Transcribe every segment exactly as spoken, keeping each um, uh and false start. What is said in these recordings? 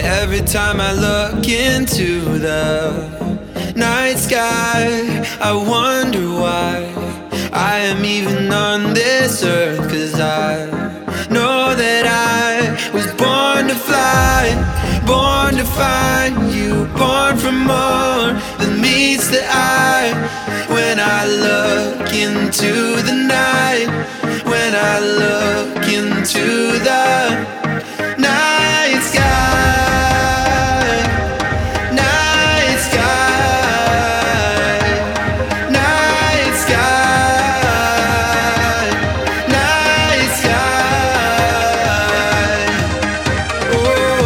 Every time I look into the night sky, I wonder why I am even on this earth. Cause I know that I was born to fly, born to find you, born for more than meets the eye. When I look into the night, when I look into the night sky, night sky, night sky, night sky. Oh,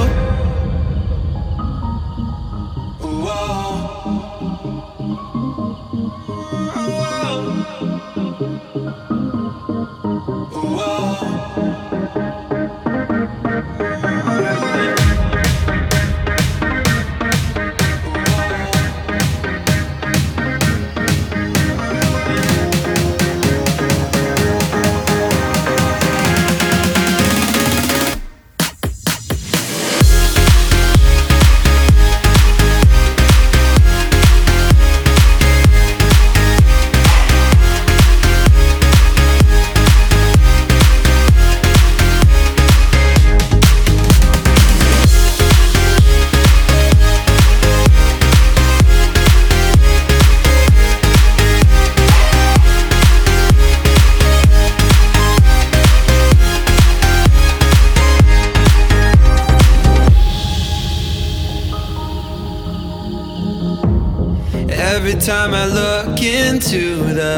every time I look into the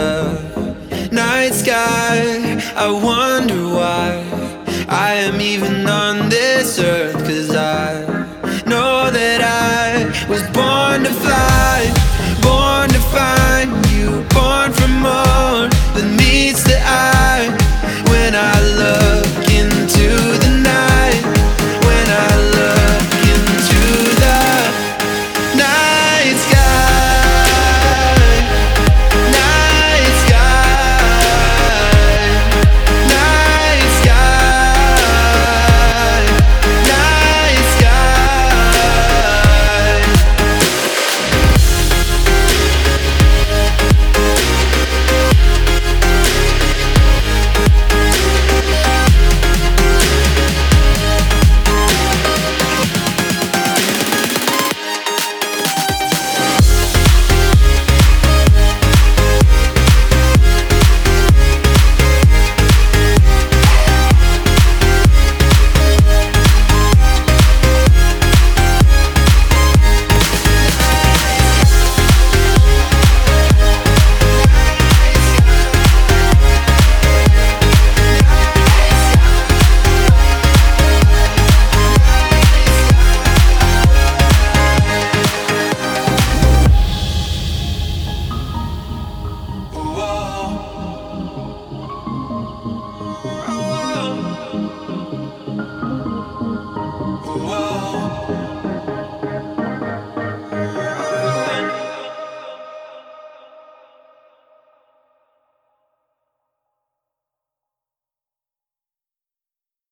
night sky, I wonder why I am even on this